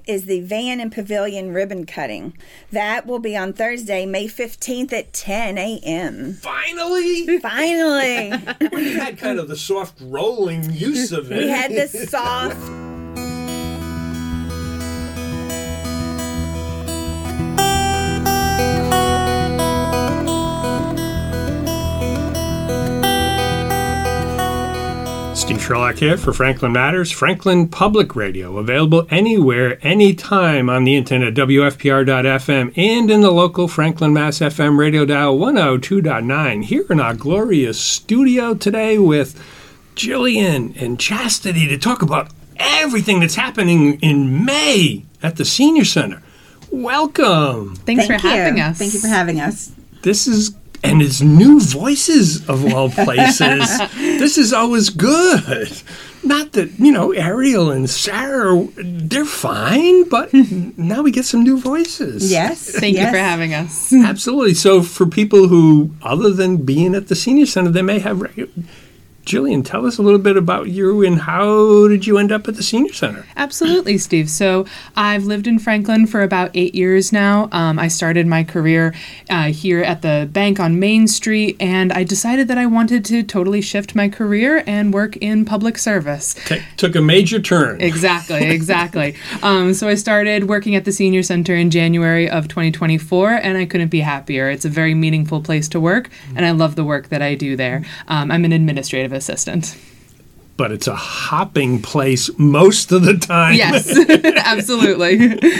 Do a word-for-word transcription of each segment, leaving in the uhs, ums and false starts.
is the Van and Pavilion ribbon cutting. That will be on Thursday, May fifteenth at ten a.m. Finally? Finally. We had kind of the soft rolling use of it. We had the soft... Steve Sherlock here for Franklin Matters, Franklin Public Radio, available anywhere, anytime on the internet, W F P R dot F M, and in the local Franklin, Mass. F M radio dial one oh two point nine. Here in our glorious studio today with Jillian and Chastity to talk about everything that's happening in May at the Senior Center. Welcome. Thanks Thank for you. having us. Thank you for having us. This is... And it's new voices of all places. This is always good. Not that, you know, Ariel and Sarah, they're fine, but now we get some new voices. Yes. Thank yes. you for having us. Absolutely. So for people who, other than being at the Senior Center, they may have... Regular, Jillian, tell us a little bit about you and how did you end up at the Senior Center? Absolutely, Steve. So I've lived in Franklin for about eight years now. Um, I started my career uh, here at the bank on Main Street, and I decided that I wanted to totally shift my career and work in public service. T- took a major turn. Exactly, exactly. um, so I started working at the Senior Center in January of twenty twenty-four, and I couldn't be happier. It's a very meaningful place to work, and I love the work that I do there. Um, I'm an administrative assistant. But it's a hopping place most of the time. Yes, absolutely.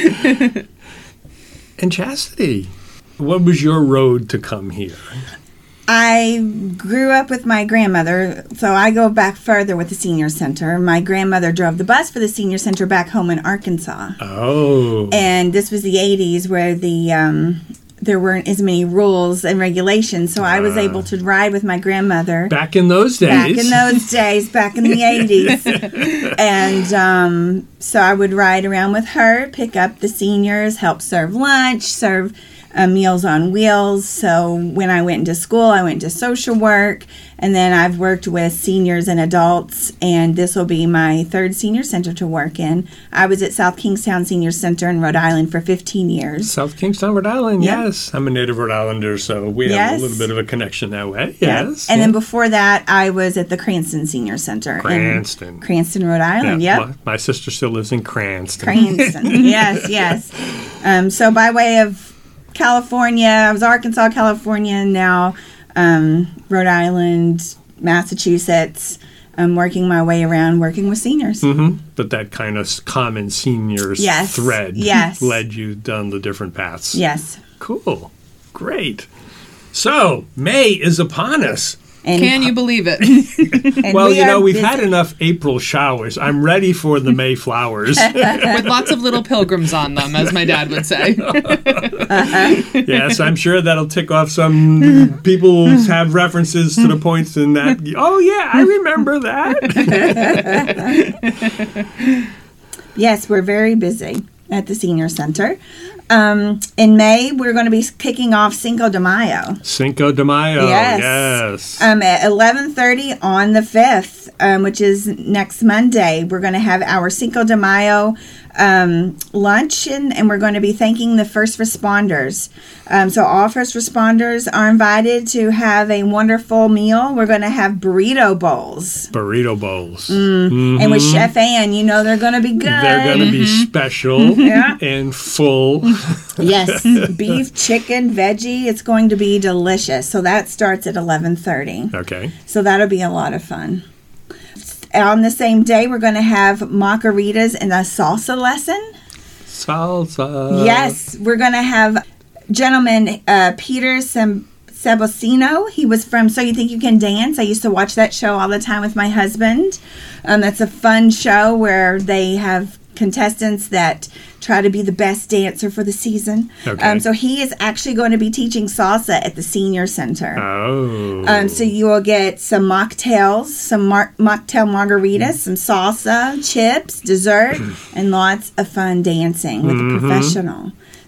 And Chastity, what was your road to come here? I grew up with my grandmother, so I go back further with the Senior Center. My grandmother drove the bus for the Senior Center back home in Arkansas. Oh. And this was the eighties where the um, there weren't as many rules and regulations, so I was Uh, able to ride with my grandmother. Back in those days. Back in those days, back in the eighties. And um, so I would ride around with her, pick up the seniors, help serve lunch, serve uh, Meals on Wheels. So when I went into school, I went to social work, and then I've worked with seniors and adults, and this will be my third senior center to work in. I was at South Kingstown Senior Center in Rhode Island for fifteen years. South Kingstown, Rhode Island, Yep. yes. I'm a native Rhode Islander, so we have Yes. a little bit of a connection that way. Yeah. Yes. And yeah. then before that, I was at the Cranston Senior Center Cranston. in Cranston, Rhode Island. Yeah, Yep. my, my sister still lives in Cranston. Cranston. Yes, yes. Um, so by way of California, I was Arkansas, California, and now um, Rhode Island, Massachusetts. I'm working my way around working with seniors. Mm-hmm. But that kind of common seniors Yes, thread yes. led you down the different paths. Yes. Cool. Great. So, May is upon us. And, Can you believe it? and Well, we you know, are we've busy. had enough April showers. I'm ready for the May flowers. With lots of little pilgrims on them, as my dad would say. Yes, I'm sure that'll tick off some people who have references to the points in that. Oh, yeah, I remember that. Yes, we're very busy at the Senior Center. Um, in May, we're going to be kicking off Cinco de Mayo. Cinco de Mayo. Yes. Yes. Um, at eleven thirty on the fifth, um, which is next Monday, we're going to have our Cinco de Mayo um, luncheon, and we're going to be thanking the first responders. Um, so all first responders are invited to have a wonderful meal. We're going to have burrito bowls. Burrito bowls. Mm. And with Chef Ann, you know they're going to be good. They're going to be special Yeah. and full. Yes, beef, chicken, veggie. It's going to be delicious. So that starts at eleven thirty. Okay. So that'll be a lot of fun. On the same day, we're going to have margaritas and a salsa lesson. Salsa. Yes, we're going to have gentleman uh, Peter Sem- Sebocino. He was from So You Think You Can Dance. I used to watch that show all the time with my husband. Um, that's a fun show where they have contestants that try to be the best dancer for the season. Okay. Um, so he is actually going to be teaching salsa at the Senior Center. Oh. Um, so you will get some mocktails, some mar- mocktail margaritas, some salsa, chips, dessert, and lots of fun dancing with Mm-hmm. a professional.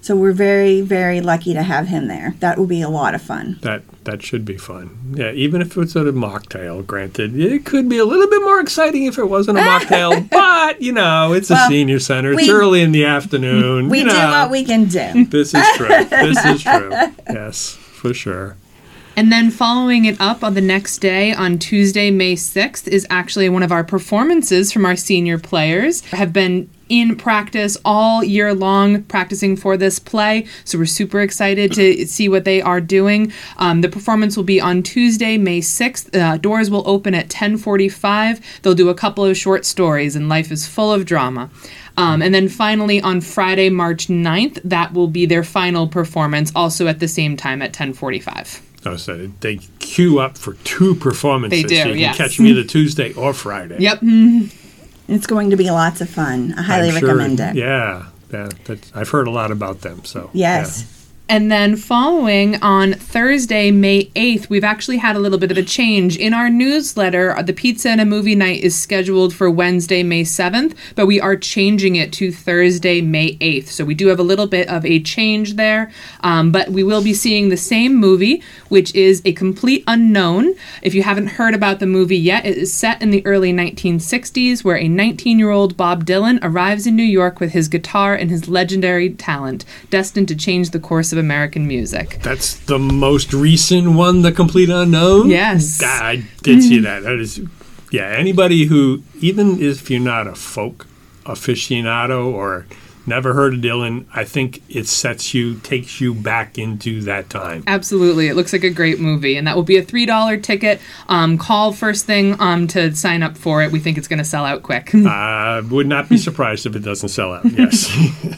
So we're very, very lucky to have him there. That will be a lot of fun. That that should be fun. Yeah, even if it's at a mocktail, granted, it could be a little bit more exciting if it wasn't a mocktail. But, you know, it's a Well, senior center. It's we- early in the afternoon. We you do know. what we can do. This is true. This is true. Yes, for sure. And then following it up on the next day, on Tuesday, May sixth, is actually one of our performances from our senior players. Have been in practice all year long, practicing for this play. So we're super excited to see what they are doing. Um, the performance will be on Tuesday, May sixth. Uh, doors will open at ten forty-five. They'll do a couple of short stories, and life is full of drama. Um, and then finally on Friday, March ninth, that will be their final performance, also at the same time at ten forty-five. Oh, so they queue up for two performances. They do, so you can yes. catch me the Tuesday or Friday. Yep. It's going to be lots of fun. I highly I'm sure- recommend it. Yeah, yeah that's, I've heard a lot about them. So Yes. And then following on Thursday, May eighth, we've actually had a little bit of a change. In our newsletter, the Pizza and a Movie Night is scheduled for Wednesday, May seventh, but we are changing it to Thursday, May eighth. So we do have a little bit of a change there, um, but we will be seeing the same movie, which is A Complete Unknown. If you haven't heard about the movie yet, it is set in the early nineteen sixties, where a nineteen-year-old Bob Dylan arrives in New York with his guitar and his legendary talent, destined to change the course of American music. That's the most recent one, The Complete Unknown? Yes. I did see that. That is, yeah, anybody who, even if you're not a folk aficionado or never heard of Dylan, I think it sets you, takes you back into that time. Absolutely. It looks like a great movie, and that will be a three dollar ticket. Um, call first thing um, to sign up for it. We think it's going to sell out quick. I would not be surprised if it doesn't sell out, yes.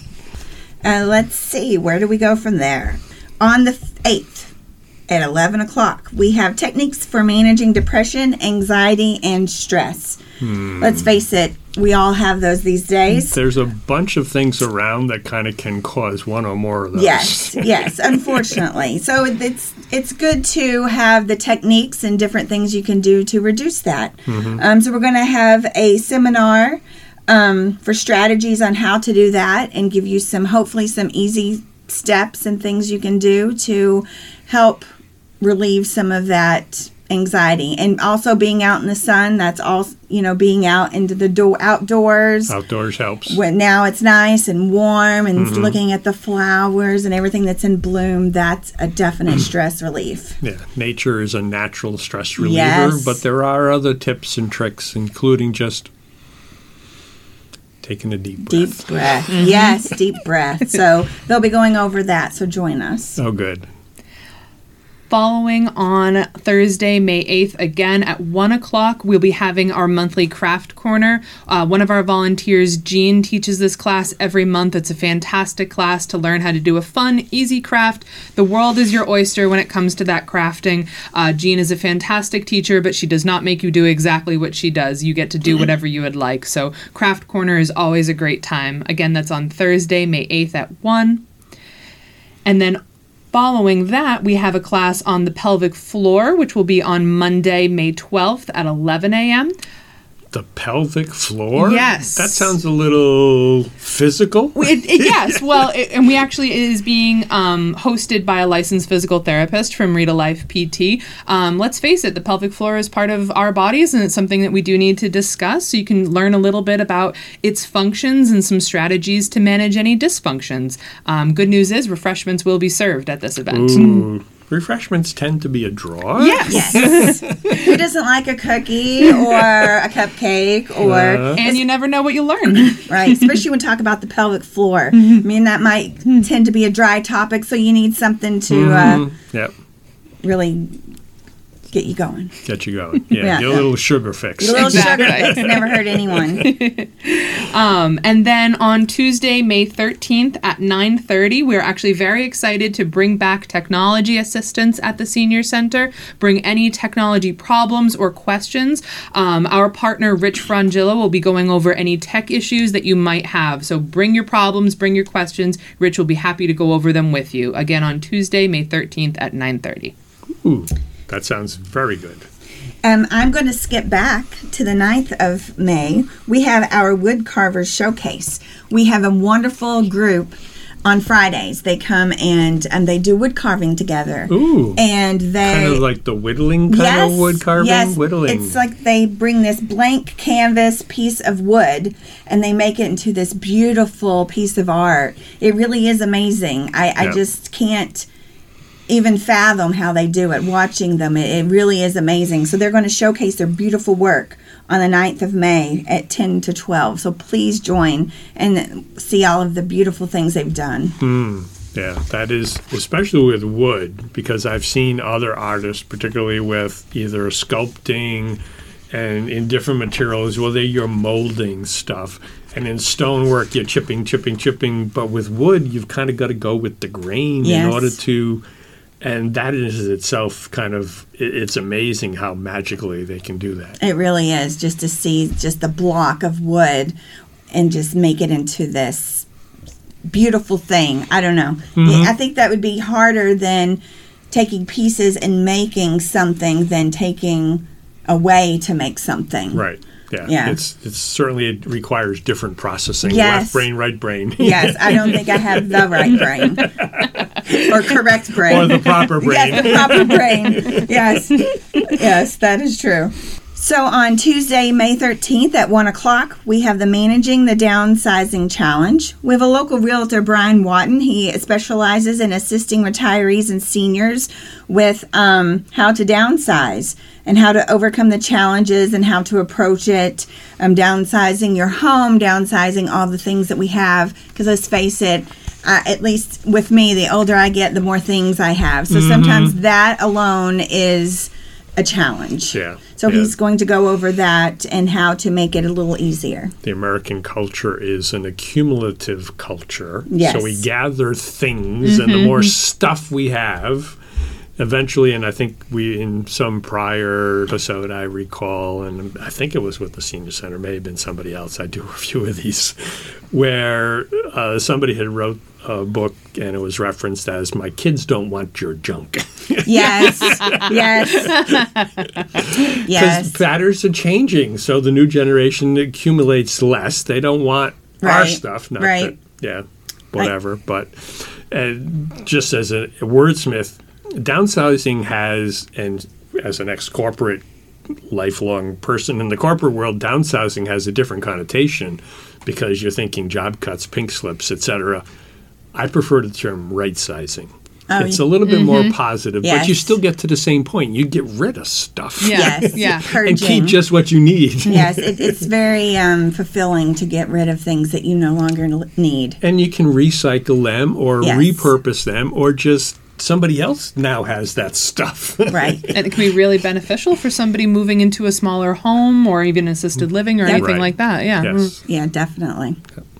Uh, let's see, where do we go from there? On the eighth at eleven o'clock, we have techniques for managing depression, anxiety, and stress. Hmm. Let's face it, we all have those these days. There's a bunch of things around that kind of can cause one or more of those. Yes, yes, unfortunately. So it's it's good to have the techniques and different things you can do to reduce that. Mm-hmm. Um, so we're going to have a seminar um, for strategies on how to do that and give you some, hopefully some easy steps and things you can do to help relieve some of that anxiety. And also being out in the sun, that's all, you know, being out into the do- outdoors. Outdoors helps. When now it's nice and warm and Mm-hmm. looking at the flowers and everything that's in bloom, that's a definite stress relief. Yeah, nature is a natural stress reliever, Yes. but there are other tips and tricks, including just taking a deep breath. Deep breath. Yes, deep breath. So they'll be going over that, so join us. Oh, good. Following on Thursday, May eighth, again at one o'clock, we'll be having our monthly craft corner. Uh, one of our volunteers, Jean, teaches this class every month. It's a fantastic class to learn how to do a fun, easy craft. The world is your oyster when it comes to that crafting. Uh, Jean is a fantastic teacher, but she does not make you do exactly what she does. You get to do whatever you would like. So craft corner is always a great time. Again, that's on Thursday, May eighth at one. And then following that, we have a class on the pelvic floor, which will be on Monday, May twelfth at eleven a.m. The pelvic floor? Yes. That sounds a little physical. It, it, yes, well, it, and we actually, it is being um, hosted by a licensed physical therapist from Rita Life P T. Um, let's face it, the pelvic floor is part of our bodies, and it's something that we do need to discuss, so you can learn a little bit about its functions and some strategies to manage any dysfunctions. Um, good news is refreshments will be served at this event. Ooh, refreshments tend to be a draw. Yes. Yes. Who doesn't like a cookie or a cupcake or, Uh, And you never know what you'll learn. right, especially when talk about the pelvic floor. Mm-hmm. I mean, that might tend to be a dry topic, so you need something to uh, mhm. Yep, really get you going. get you going. Yeah, Yeah. get a little sugar fix. A little Exactly. sugar fix never hurt anyone. Um, and then on Tuesday, May thirteenth at nine thirty, we're actually very excited to bring back technology assistance at the Senior Center. Bring any technology problems or questions. Um, our partner, Rich Frangilla, will be going over any tech issues that you might have. So bring your problems, bring your questions. Rich will be happy to go over them with you. Again, on Tuesday, May thirteenth at nine thirty. Ooh, that sounds very good. Um, I'm going to skip back to the ninth of May. We have our Wood Carvers Showcase. We have a wonderful group on Fridays. They come and and they do wood carving together. Ooh. And they Kind of like the whittling kind yes, of wood carving? Yes, Whittling. it's like they bring this blank canvas piece of wood and they make it into this beautiful piece of art. It really is amazing. I, I Yeah. just can't even fathom how they do it. Watching them, it, it really is amazing. So they're going to showcase their beautiful work on the ninth of May at ten to twelve. So please join and see all of the beautiful things they've done. Hmm. Yeah, that is, especially with wood, because I've seen other artists, particularly with either sculpting and in different materials, whether you're molding stuff. And in stonework, you're chipping, chipping, chipping. But with wood, you've kind of got to go with the grain Yes. in order to... And that is itself kind of, it- it's amazing how magically they can do that. It really is, just to see just the block of wood and just make it into this beautiful thing. I don't know. Mhm. I think that would be harder than taking pieces and making something than taking away to make something. Right. Yeah. Yeah. It's it's certainly, it requires different processing. Yes. Left brain, right brain. Yes, I don't think I have the right brain or correct brain. Or the proper brain. Yes, the proper brain. Yes, yes, that is true. So on Tuesday, May thirteenth at one o'clock, we have the Managing the Downsizing Challenge. We have a local realtor, Brian Watton. He specializes in assisting retirees and seniors with um, how to downsize and how to overcome the challenges and how to approach it. Um, downsizing your home, downsizing all the things that we have. Because let's face it, uh, at least with me, the older I get, the more things I have. So sometimes that alone is a challenge. Yeah. So yeah. he's going to go over that and how to make it a little easier. The American culture is an accumulative culture. Yes. So we gather things, and the more stuff we have, eventually, and I think we, in some prior episode I recall, and I think it was with the Senior Center, may have been somebody else, I do a few of these, where uh, somebody had wrote a book and it was referenced as "My kids don't want your junk." Yes. Yes. Because Yes. patterns are changing, so the new generation accumulates less. They don't want our Right. stuff. Not Right. that, yeah, whatever. But uh, just as a wordsmith, downsizing has, and as an ex-corporate lifelong person in the corporate world, downsizing has a different connotation because you're thinking job cuts, pink slips, et cetera. I prefer the term right-sizing. Oh, It's a little bit more positive, but you Yes. still get to the same point. You get rid of stuff Yeah. Yes. Yeah. Purging. and keep just what you need. Yes, it, it's very um, fulfilling to get rid of things that you no longer n- need. And you can recycle them or Yes. repurpose them, or just somebody else now has that stuff. Right. And it can be really beneficial for somebody moving into a smaller home or even assisted living or Yep. anything Right. like that. Yeah. Yes. Yeah, definitely.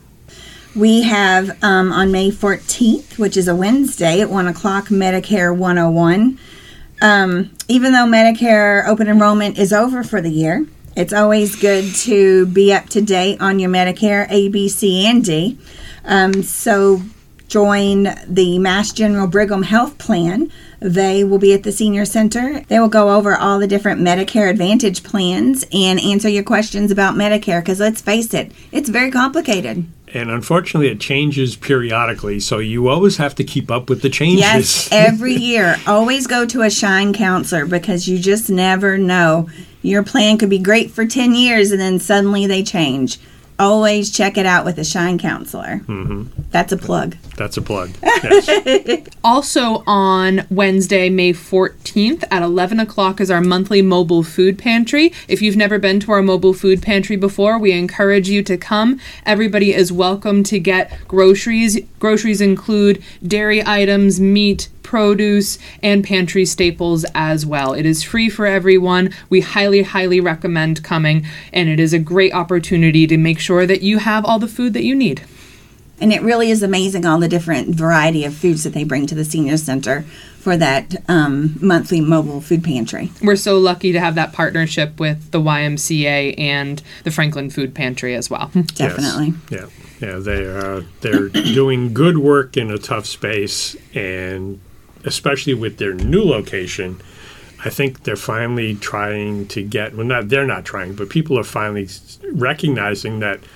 We have um, on May fourteenth, which is a Wednesday at one o'clock, Medicare one oh one. Um, even though Medicare open enrollment is over for the year, it's always good to be up to date on your Medicare A, B, C, and D. Um, so join the Mass General Brigham Health Plan. They will be at the Senior Center. They will go over all the different Medicare Advantage plans and answer your questions about Medicare, because let's face it, it's very complicated. And unfortunately, it changes periodically, so you always have to keep up with the changes. Yes, every year. Always go to a Shine counselor, because you just never know. Your plan could be great for ten years and then suddenly they change. Always check it out with a Shine counselor. Mm-hmm. That's a plug. That's a plug. Yes. Also on Wednesday, May fourteenth at eleven o'clock is our monthly mobile food pantry. If you've never been to our mobile food pantry before, we encourage you to come. Everybody is welcome to get groceries. Groceries include dairy items, meat, produce, and pantry staples as well. It is free for everyone. We highly, highly recommend coming, and it is a great opportunity to make sure that you have all the food that you need. And it really is amazing, all the different variety of foods that they bring to the Senior Center for that um, monthly mobile food pantry. We're so lucky to have that partnership with the Y M C A and the Franklin Food Pantry as well. Definitely. Yes. Yeah. Yeah. They are. They're doing good work in a tough space, and especially with their new location, I think they're finally trying to get. Well, not they're not trying, but people are finally recognizing that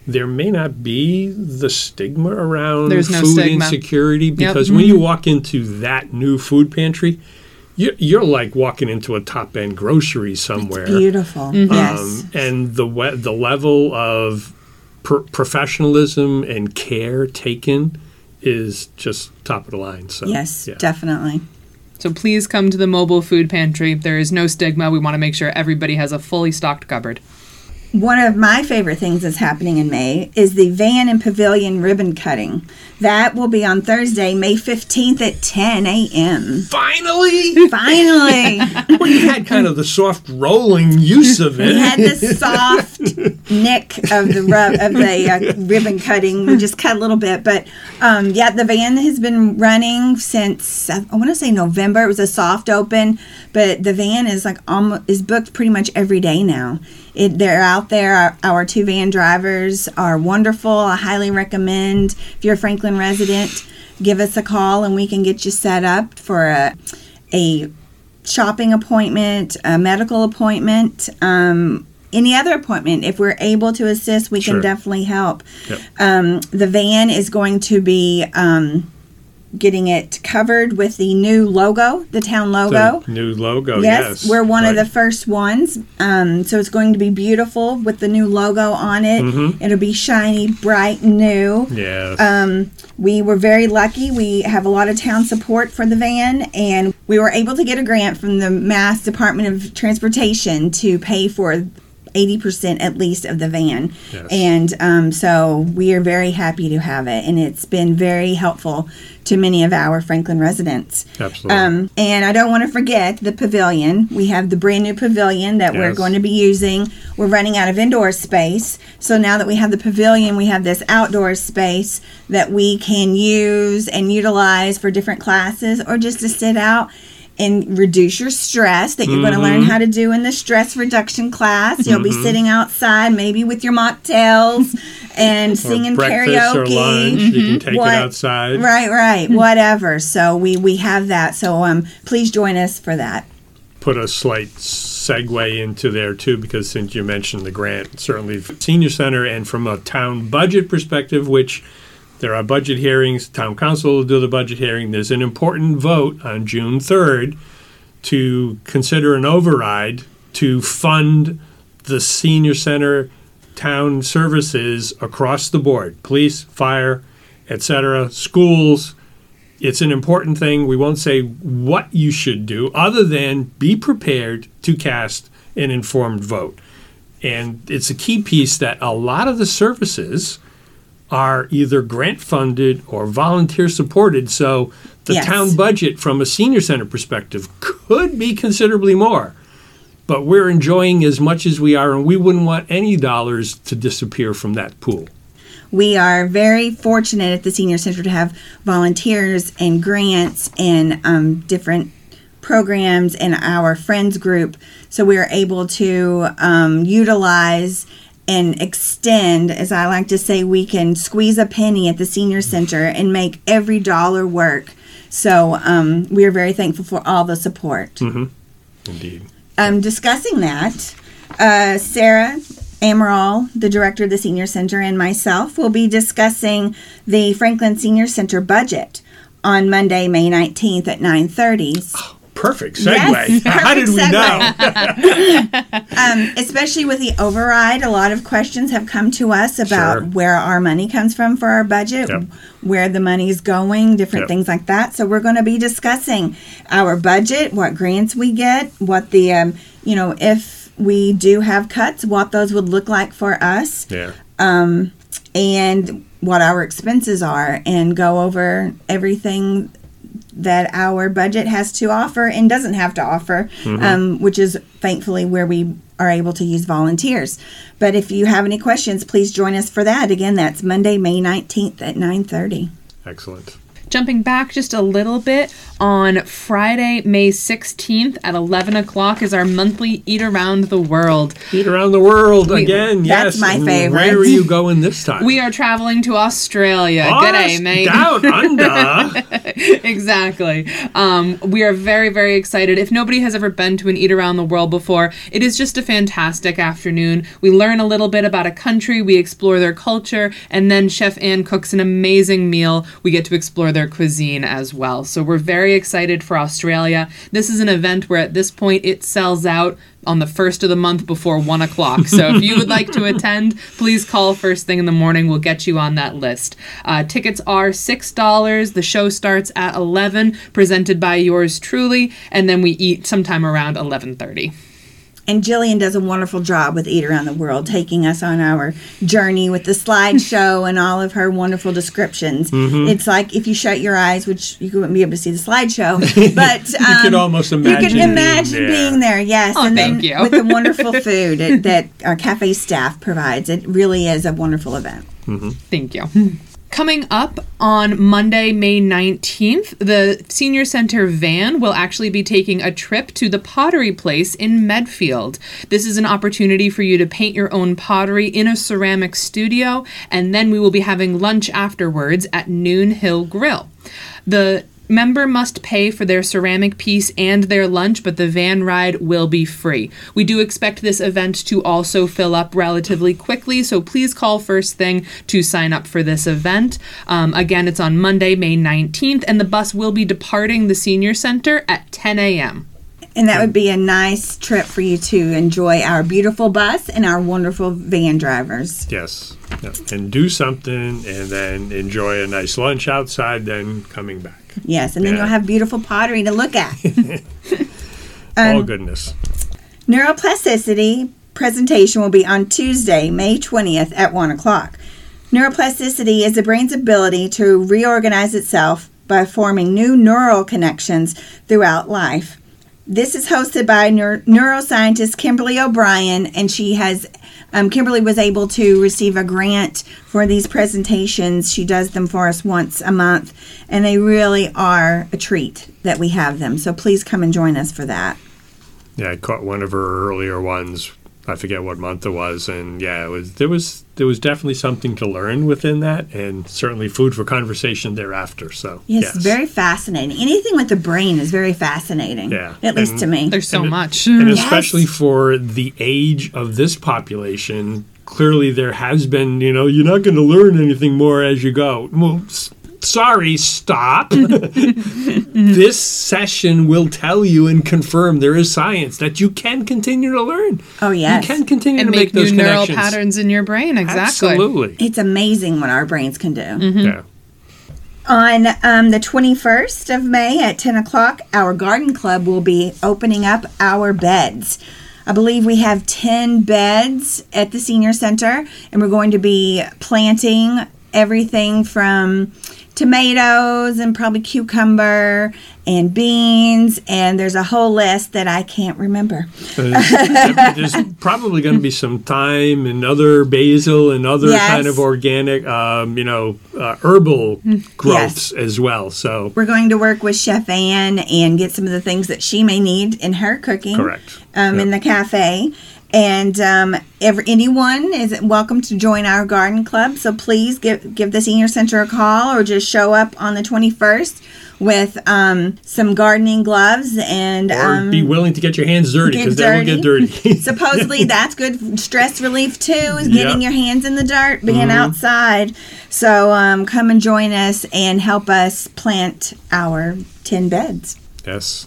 there may not be the stigma around There's no food stigma. insecurity, because Yep. when you walk into that new food pantry, you're, you're like walking into a top-end grocery somewhere. Beautiful. Yes. Um, and the we- the level of pr- professionalism and care taken is just top of the line. So yes, yeah. definitely. So please come to the mobile food pantry. There is no stigma. We want to make sure everybody has a fully stocked cupboard. One of my favorite things that's happening in May is the Van and Pavilion ribbon cutting. That will be on Thursday, May fifteenth at ten a.m. Finally! Finally! Well, you had kind of the soft rolling use of it. We had the soft nick of the rub, of the uh, ribbon cutting. We just cut a little bit, but um, yeah, the van has been running since I want to say November. It was a soft open, but the van is like almost is booked pretty much every day now. It, they're out there. Our, our two van drivers are wonderful. I highly recommend, if you're a Franklin resident, give us a call and we can get you set up for a, a shopping appointment, a medical appointment, um, any other appointment. If we're able to assist, we Sure. can definitely help. Yep. Um, the van is going to be um, getting it covered with the new logo, the town logo. The new logo, Yes, yes. we're one of Right. the first ones. Um, so it's going to be beautiful with the new logo on it. Mhm. It'll be shiny, bright, new. Yes. Um, we were very lucky. We have a lot of town support for the van, and we were able to get a grant from the Mass Department of Transportation to pay for eighty percent at least of the van. Yes. And um, so we are very happy to have it, and it's been very helpful to many of our Franklin residents. Absolutely. Um, and I don't want to forget the pavilion. We have the brand new pavilion that we're Yes. going to be using. We're running out of indoor space. So now that we have the pavilion, we have this outdoor space that we can use and utilize for different classes or just to sit out and reduce your stress that you're going to learn how to do in the stress reduction class. You'll be sitting outside maybe with your mocktails and singing or breakfast karaoke. or lunch. You can take What- it outside. Right, right, whatever. So we we have that. So um, please join us for that. Put a slight segue into there too, because since you mentioned the grant, certainly for senior center and from a town budget perspective, which there are budget hearings, town council will do the budget hearing. There's an important vote on June third to consider an override to fund the senior center town services across the board, police, fire, et cetera, schools. It's an important thing. We won't say what you should do other than be prepared to cast an informed vote. And it's a key piece that a lot of the services are either grant funded or volunteer supported. So the Yes. town budget from a senior center perspective could be considerably more. But we're enjoying as much as we are, and we wouldn't want any dollars to disappear from that pool. We are very fortunate at the Senior Center to have volunteers and grants and um, different programs in our friends group. So we are able to um, utilize and extend, as I like to say, we can squeeze a penny at the Senior Center and make every dollar work. So um, we are very thankful for all the support. Mm-hmm. Indeed. Um, discussing that, uh, Sarah Amaral, the director of the Senior Center, and myself will be discussing the Franklin Senior Center budget on Monday, May nineteenth at nine thirty. Perfect segue. Yes, How did we perfect know? Um, especially with the override, a lot of questions have come to us about Sure. where our money comes from for our budget, Yep. where the money is going, different Yep. things like that. So we're going to be discussing our budget, what grants we get, what the, um, you know, if we do have cuts, what those would look like for us, Yeah. um, and what our expenses are, and go over everything that our budget has to offer and doesn't have to offer, um, which is thankfully where we are able to use volunteers. But if you have any questions, please join us for that. Again, that's Monday, May nineteenth at nine thirty. Excellent. Jumping back just a little bit, on Friday, May sixteenth at eleven o'clock is our monthly Eat Around the World. Eat Around the World We- again, That's yes. my And favorite. Where are you going this time? We are traveling to Australia. Us, G'day, mate. Down under. Exactly. Um, we are very, very excited. If nobody has ever been to an Eat Around the World before, it is just a fantastic afternoon. We learn a little bit about a country, we explore their culture, and then Chef Ann cooks an amazing meal. We get to explore their cuisine as well. So we're very excited for Australia. This is an event where at this point it sells out on the first of the month before one o'clock. So if you would like to attend, please call first thing in the morning. We'll get you on that list. Uh, tickets are six dollars. The show starts at eleven, presented by yours truly, and then we eat sometime around eleven thirty. And Jillian does a wonderful job with Eat Around the World, taking us on our journey with the slideshow and all of her wonderful descriptions. Mm-hmm. It's like if you shut your eyes, which you wouldn't be able to see the slideshow, but um, You could almost imagine you could being imagine there. being there. Yes, Oh, and thank then you. with the wonderful food it, that our cafe staff provides, it really is a wonderful event. Thank you. Coming up on Monday, May nineteenth, the Senior Center van will actually be taking a trip to the Pottery Place in Medfield. This is an opportunity for you to paint your own pottery in a ceramic studio, and then we will be having lunch afterwards at Noon Hill Grill. The member must pay for their ceramic piece and their lunch, but the van ride will be free. We do expect this event to also fill up relatively quickly, so please call first thing to sign up for this event. Um, again, it's on Monday, May nineteenth, and the bus will be departing the Senior Center at ten a.m. And that would be a nice trip for you to enjoy our beautiful bus and our wonderful van drivers. Yes. Yeah. And do something and then enjoy a nice lunch outside, then coming back. Yes, and then Yeah. you'll have beautiful pottery to look at. All goodness. Neuroplasticity presentation will be on Tuesday, May twentieth at one o'clock. Neuroplasticity is the brain's ability to reorganize itself by forming new neural connections throughout life. This is hosted by neur- neuroscientist Kimberly O'Brien, and she has um, Kimberly was able to receive a grant for these presentations. She does them for us once a month, and they really are a treat that we have them. So please come and join us for that. Yeah, I caught one of her earlier ones. I forget what month it was, and yeah, it was there was there was definitely something to learn within that, and certainly food for conversation thereafter. So Yes, yes, very fascinating. Anything with the brain is very fascinating. Yeah. At least And to me. There's so And it- much. and Yes. especially for the age of this population, clearly there has been, you know, you're not going to learn anything more as you go. Well, s- sorry, stop. This session will tell you and confirm there is science that you can continue to learn. Oh, yes. You can continue And to make, make new those neural connections. patterns in your brain. Exactly. Absolutely. It's amazing what our brains can do. Mm-hmm. Yeah. On um, the twenty-first of May at ten o'clock, our garden club will be opening up our beds. I believe we have ten beds at the senior center, and we're going to be planting everything from tomatoes and probably cucumber and beans, and there's a whole list that I can't remember. Uh, there's probably going to be some thyme and other basil and other Yes. kind of organic, um, you know, uh, herbal growths as well. So We're going to work with Chef Ann and get some of the things that she may need in her cooking. Correct. Um, In Yep. the cafe. And um, every, anyone is welcome to join our garden club. So please give give the senior center a call, or just show up on the twenty-first with um, some gardening gloves and or um, be willing to get your hands dirty, get because they will get dirty. supposedly that's good stress relief too, is getting Yep. your hands in the dirt, being Mhm. outside. So um, come and join us and help us plant our ten beds. Yes.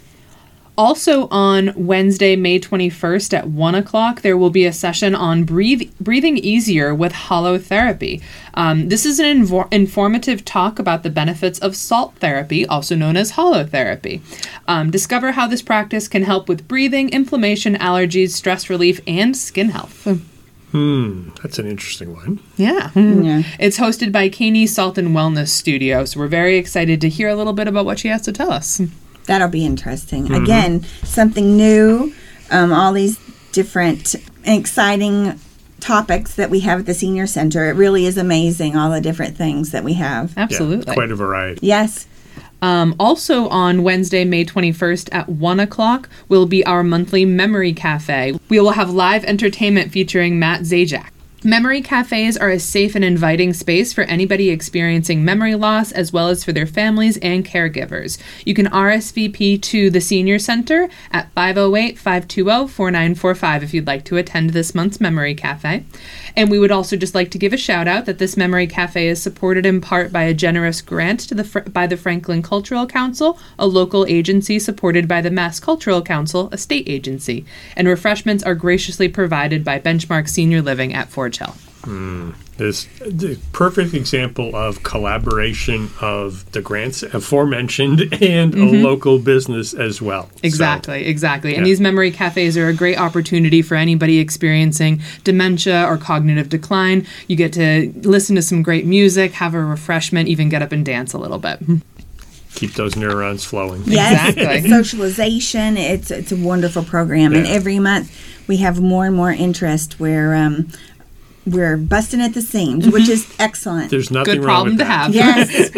Also on Wednesday, May twenty-first at one o'clock, there will be a session on breathe, breathing easier with holotherapy. Um, this is an invo- informative talk about the benefits of salt therapy, also known as holotherapy. Um, discover how this practice can help with breathing, inflammation, allergies, stress relief, and skin health. Hmm. That's an interesting one. Yeah. Yeah. It's hosted by Caney Salt and Wellness Studio, so we're very excited to hear a little bit about what she has to tell us. That'll be interesting. Mm-hmm. Again, something new, um, all these different exciting topics that we have at the Senior Center. It really is amazing, all the different things that we have. Absolutely. Yeah, quite a variety. Yes. Um, also on Wednesday, May twenty-first at one o'clock will be our monthly Memory Cafe. We will have live entertainment featuring Matt Zajac. Memory cafes are a safe and inviting space for anybody experiencing memory loss, as well as for their families and caregivers. You can R S V P to the Senior Center at five oh eight, five two zero, four nine four five if you'd like to attend this month's Memory Cafe. And we would also just like to give a shout out that this Memory Cafe is supported in part by a generous grant to the by the Franklin Cultural Council, a local agency supported by the Mass Cultural Council, a state agency. And refreshments are graciously provided by Benchmark Senior Living at Forge Hill. Mm, this the perfect example of collaboration of the grants aforementioned and mm-hmm. a local business as well. Exactly, so, exactly. And yeah. these memory cafes are a great opportunity for anybody experiencing dementia or cognitive decline. You get to listen to some great music, have a refreshment, even get up and dance a little bit. Keep those neurons flowing. Yes, exactly. Socialization. It's it's a wonderful program, yeah. and every month we have more and more interest where. Um, We're busting at the seams, mm-hmm. which is excellent. There's nothing Good wrong problem with to that. have. Yes,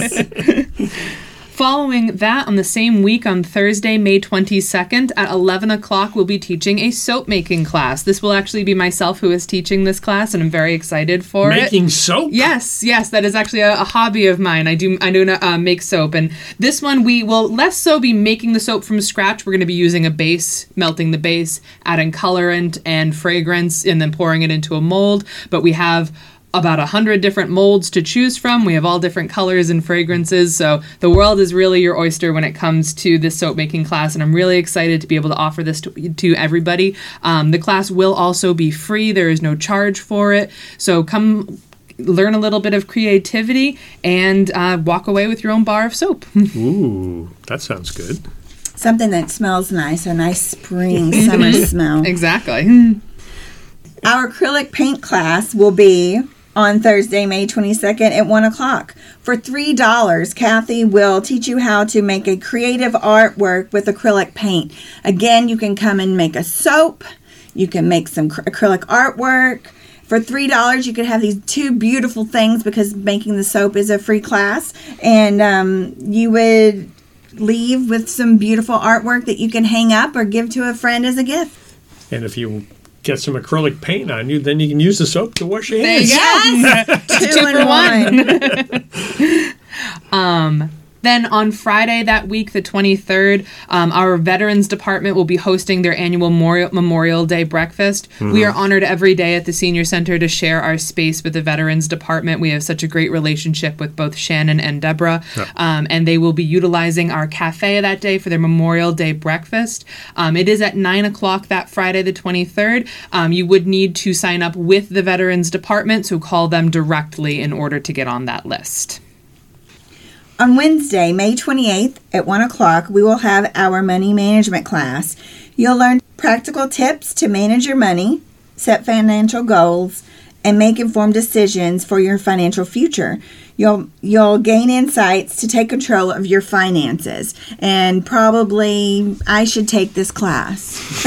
yes. Following that, on the same week, on Thursday, May twenty-second, at eleven o'clock, we'll be teaching a soap-making class. This will actually be myself who is teaching this class, and I'm very excited for Making it. Making soap? Yes, yes, that is actually a, a hobby of mine. I do I do uh, make soap, and this one, we will less so be making the soap from scratch. We're going to be using a base, melting the base, adding colorant and fragrance, and then pouring it into a mold. But we have about a hundred different molds to choose from. We have all different colors and fragrances, so the world is really your oyster when it comes to this soap making class, and I'm really excited to be able to offer this to, to everybody. Um, the class will also be free. There is no charge for it, so come learn a little bit of creativity and uh, walk away with your own bar of soap. Ooh, that sounds good. Something that smells nice, a nice spring, summer smell. Exactly. Our acrylic paint class will be on Thursday, May twenty-second at one o'clock. For three dollars, Kathy will teach you how to make a creative artwork with acrylic paint. Again, you can come and make a soap. You can make some cr- acrylic artwork. For three dollars, you can have these two beautiful things because making the soap is a free class. And um, you would leave with some beautiful artwork that you can hang up or give to a friend as a gift. And if you get some acrylic paint on you, then you can use the soap to wash your hands. Yes! two, Two in for one. um, then on Friday that week, the twenty-third, um, our Veterans Department will be hosting their annual Memorial, Memorial Day breakfast. Mm-hmm. We are honored every day at the Senior Center to share our space with the Veterans Department. We have such a great relationship with both Shannon and Deborah, yeah. um, and they will be utilizing our cafe that day for their Memorial Day breakfast. Um, it is at nine o'clock that Friday, the twenty-third. Um, you would need to sign up with the Veterans Department, so call them directly in order to get on that list. On Wednesday, May twenty-eighth at one o'clock, we will have our money management class. You'll learn practical tips to manage your money, set financial goals, and make informed decisions for your financial future. You'll you'll gain insights to take control of your finances. And probably I should take this class.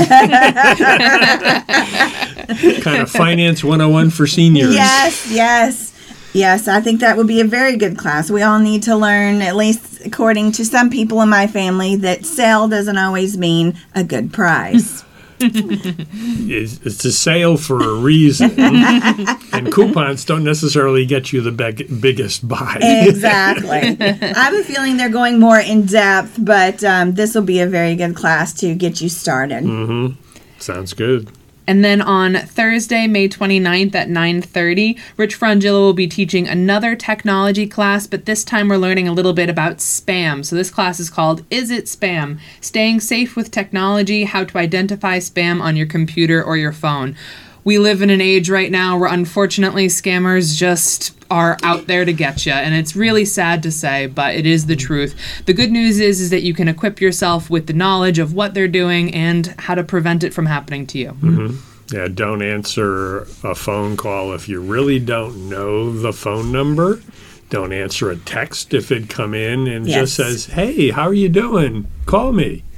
Kind of finance one oh one for seniors. Yes, yes. Yes, I think that would be a very good class. We all need to learn, at least according to some people in my family, that sale doesn't always mean a good price. It's, it's a sale for a reason, and coupons don't necessarily get you the big, biggest buy. Exactly. I have a feeling they're going more in depth, but um, this will be a very good class to get you started. Mm-hmm. Sounds good. And then on Thursday, May twenty-ninth at nine thirty, Rich Frangillo will be teaching another technology class, but this time we're learning a little bit about spam. So this class is called Is It Spam? Staying Safe with Technology, How to Identify Spam on Your Computer or Your Phone. We live in an age right now where unfortunately scammers just are out there to get you, and it's really sad to say, but it is the truth. The good news is, is that you can equip yourself with the knowledge of what they're doing and how to prevent it from happening to you. Mm-hmm. Yeah, don't answer a phone call if you really don't know the phone number. Don't answer a text if it come in and yes. just says, hey, how are you doing? Call me.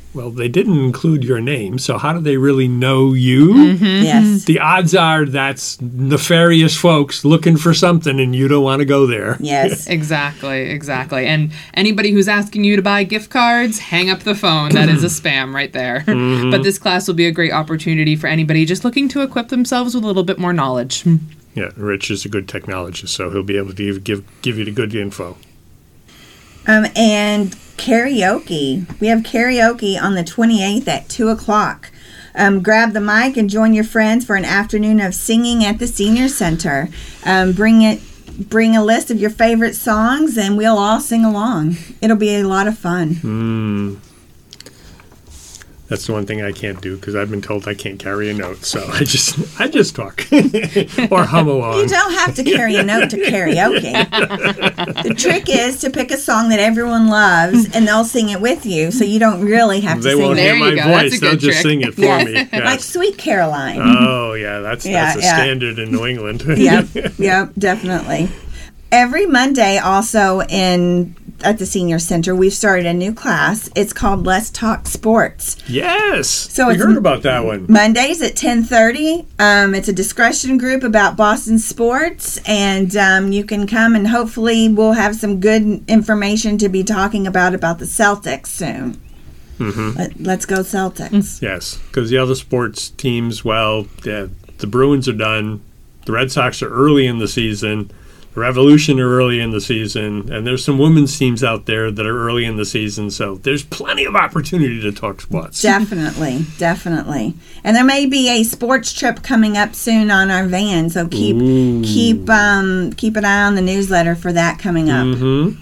well, they didn't include your name, so how do they really know you? Mm-hmm. Yes. The odds are that's nefarious folks looking for something and you don't want to go there. Yes. Exactly, exactly. And anybody who's asking you to buy gift cards, hang up the phone. That is a spam right there. Mm-hmm. But this class will be a great opportunity for anybody just looking to equip themselves with a little bit more knowledge. Yeah, Rich is a good technologist, so he'll be able to give give, give you the good info. Um, and karaoke. We have karaoke on the twenty-eighth at two o'clock. Um, grab the mic and join your friends for an afternoon of singing at the Senior Center. Um, bring it, bring a list of your favorite songs, and we'll all sing along. It'll be a lot of fun. Mm. That's the one thing I can't do because I've been told I can't carry a note, so I just I just talk or hum along. You don't have to carry a note to karaoke. The trick is to pick a song that everyone loves, and they'll sing it with you, so you don't really have to they sing won't it. hear There my you go. That's voice; a they'll good just trick. sing it for Yes. me. Yes. Like Sweet Caroline. Oh yeah, that's Yeah, that's a yeah. standard in New England. Yep, yep, definitely. Every Monday, also in at the Senior Center, we've started a new class. It's called Let's Talk Sports. Yes. So we it's heard m- about that one. Mondays at ten thirty. Um, it's a discussion group about Boston sports, and um, you can come and hopefully we'll have some good information to be talking about about the Celtics soon. Mm-hmm. Let, let's go Celtics. Yes, because the other sports teams, well, yeah, the Bruins are done. The Red Sox are early in the season. The Revolution are early in the season. And there's some women's teams out there that are early in the season. So there's plenty of opportunity to talk sports. Definitely, definitely. And there may be a sports trip coming up soon on our van, so keep Ooh. keep um, keep an eye on the newsletter for that coming up. Mm-hmm.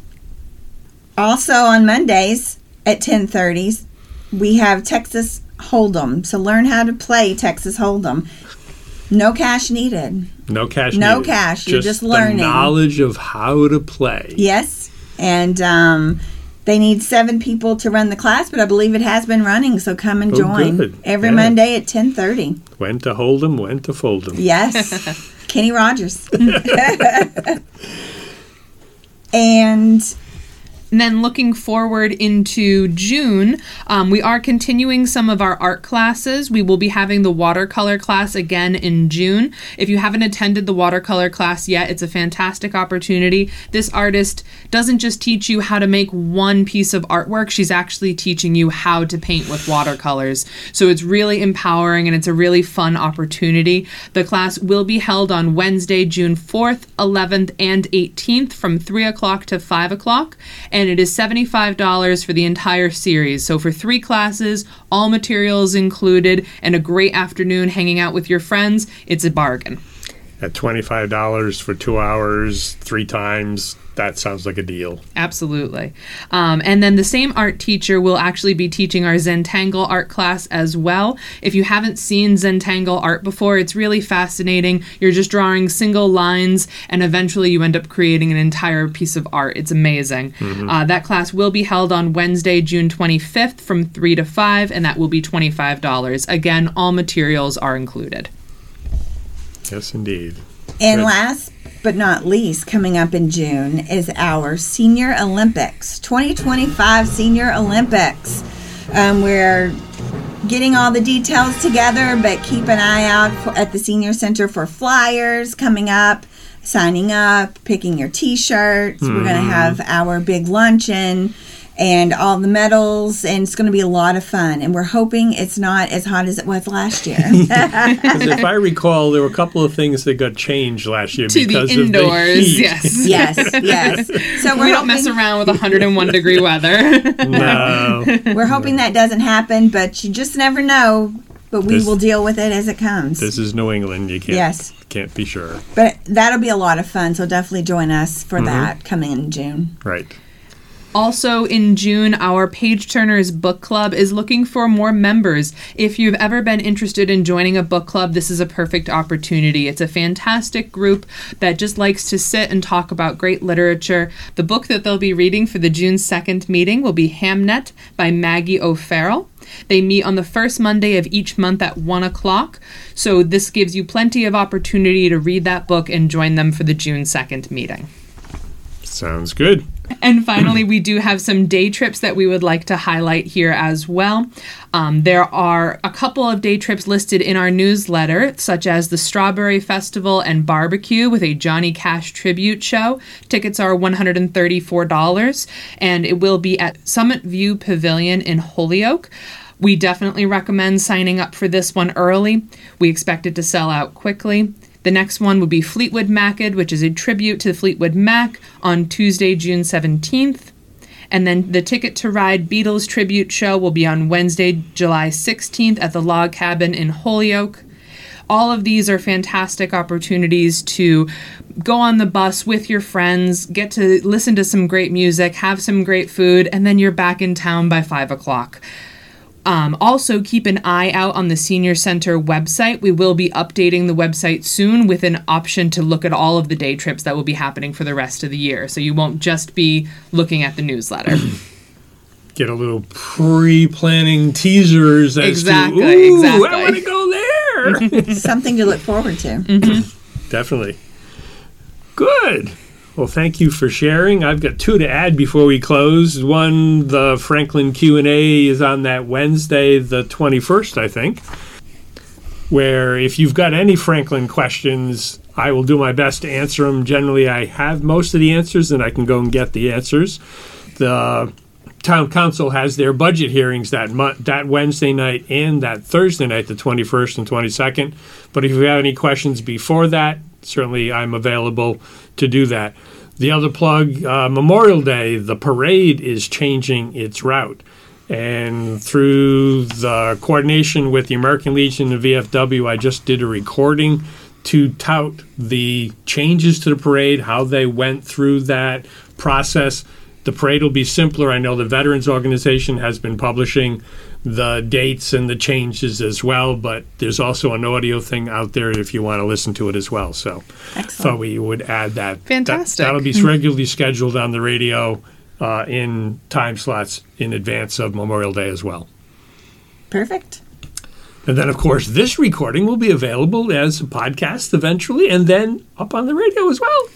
Also on Mondays at ten thirty, we have Texas Hold'em. So learn how to play Texas Hold'em. No cash needed. No cash No needed. cash. You're just the learning. knowledge of how to play. Yes. And um, they need seven people to run the class, but I believe it has been running, so come and Oh, join. good. Every Yeah. Monday at ten thirty. When to hold 'em, when to fold 'em. Yes. Kenny Rogers. And And then looking forward into June, um, we are continuing some of our art classes. We will be having the watercolor class again in June. If you haven't attended the watercolor class yet, it's a fantastic opportunity. This artist doesn't just teach you how to make one piece of artwork, she's actually teaching you how to paint with watercolors. So it's really empowering and it's a really fun opportunity. The class will be held on Wednesday, June fourth, eleventh, and eighteenth from three o'clock to five o'clock. And it is seventy-five dollars for the entire series. So for three classes, all materials included, and a great afternoon hanging out with your friends, it's a bargain. At twenty-five dollars for two hours, three times, that sounds like a deal. Absolutely. Um, and then the same art teacher will actually be teaching our Zentangle art class as well. If you haven't seen Zentangle art before, it's really fascinating. You're just drawing single lines, and eventually you end up creating an entire piece of art. It's amazing. Mm-hmm. Uh, that class will be held on Wednesday, June twenty-fifth from three to five, and that will be twenty-five dollars. Again, all materials are included. Yes, indeed. And Good. last but not least, coming up in June is our Senior Olympics, twenty twenty-five Senior Olympics. Um, we're getting all the details together, but keep an eye out for, at the Senior Center for flyers coming up, signing up, picking your T-shirts. Mm. We're going to have our big luncheon and all the medals, and it's going to be a lot of fun. And we're hoping it's not as hot as it was last year. Because if I recall, there were a couple of things that got changed last year to because the indoors, of the heat. yes. Yes, yes. So we're we don't hoping, mess around with one hundred one degree weather. No. We're hoping that doesn't happen, but you just never know. But we This- will deal with it as it comes. This is New England. You can't, Yes. can't be sure. But that'll be a lot of fun, so definitely join us for Mm-hmm. that coming in June. Right. Also in June, our Page Turners Book Club is looking for more members. If you've ever been interested in joining a book club, this is a perfect opportunity. It's a fantastic group that just likes to sit and talk about great literature. The book that they'll be reading for the June second meeting will be Hamnet by Maggie O'Farrell. They meet on the first Monday of each month at one o'clock. So this gives you plenty of opportunity to read that book and join them for the June second meeting. Sounds good. And finally, we do have some day trips that we would like to highlight here as well. Um, there are a couple of day trips listed in our newsletter, such as the Strawberry Festival and Barbecue with a Johnny Cash tribute show. Tickets are one hundred thirty-four dollars, and it will be at Summit View Pavilion in Holyoke. We definitely recommend signing up for this one early. We expect it to sell out quickly. The next one would be Fleetwood Mac'd, which is a tribute to Fleetwood Mac on Tuesday, June seventeenth. And then the Ticket to Ride Beatles tribute show will be on Wednesday, July sixteenth at the Log Cabin in Holyoke. All of these are fantastic opportunities to go on the bus with your friends, get to listen to some great music, have some great food, and then you're back in town by five o'clock. Um, also, keep an eye out on the Senior Center website. We will be updating the website soon with an option to look at all of the day trips that will be happening for the rest of the year. So you won't just be looking at the newsletter. Get a little pre-planning teasers as exactly, to, ooh, exactly. I want to go there. Something to look forward to. Mm-hmm. Definitely. Good. Well, thank you for sharing. I've got two to add before we close. One, the Franklin Q and A is on that Wednesday, the twenty-first, I think, where if you've got any Franklin questions, I will do my best to answer them. Generally, I have most of the answers, and I can go and get the answers. The Town Council has their budget hearings that mo- that Wednesday night and that Thursday night, the twenty-first and twenty-second. But if you have any questions before that, certainly I'm available to do that. The other plug, uh, Memorial Day, the parade is changing its route. And through the coordination with the American Legion and V F W, I just did a recording to tout the changes to the parade, how they went through that process. The parade will be simpler. I know the Veterans Organization has been publishing the dates and the changes as well, but there's also an audio thing out there if you want to listen to it as well. So Excellent. thought we would add that. Fantastic. That, that'll be regularly scheduled on the radio uh, in time slots in advance of Memorial Day as well. Perfect. And then, of course, this recording will be available as a podcast eventually and then up on the radio as well.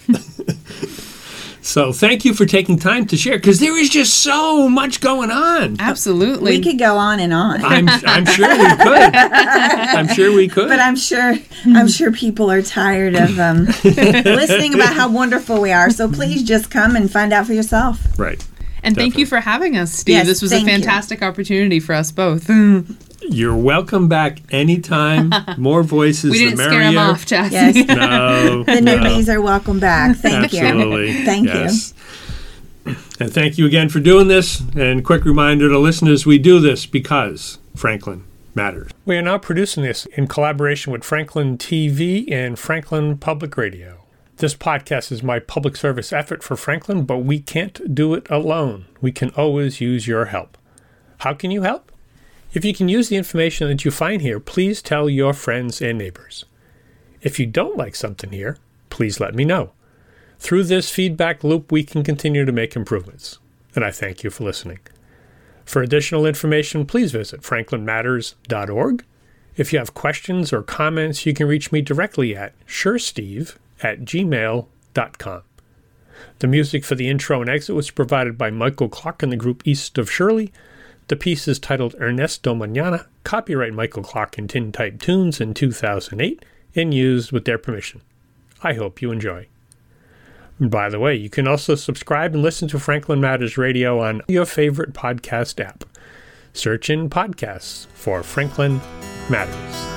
So thank you for taking time to share, because there is just so much going on. Absolutely. We could go on and on. I'm, I'm sure we could. I'm sure we could. But I'm sure I'm sure people are tired of um, listening about how wonderful we are. So please just come and find out for yourself. Right. And Definitely. thank you for having us, Steve. Yes, this was a thank you. fantastic opportunity for us both. You're welcome back anytime. More voices, We the didn't merrier. scare him off, Jesse. Yes. No. The no. newbies are welcome back. Thank Absolutely. you. Thank yes. you. And thank you again for doing this. And quick reminder to listeners, we do this because Franklin matters. We are now producing this in collaboration with Franklin T V and Franklin Public Radio. This podcast is my public service effort for Franklin, but we can't do it alone. We can always use your help. How can you help? If you can use the information that you find here, please tell your friends and neighbors. If you don't like something here, please let me know. Through this feedback loop, we can continue to make improvements. And I thank you for listening. For additional information, please visit franklin matters dot org. If you have questions or comments, you can reach me directly at suresteve at gmail dot com. The music for the intro and exit was provided by Michael Clark and the group East of Shirley. The piece is titled Ernesto Mañana, copyright Michael Clark and Tintype Tunes in two thousand eight, and used with their permission. I hope you enjoy. And by the way, you can also subscribe and listen to Franklin Matters Radio on your favorite podcast app. Search in podcasts for Franklin Matters.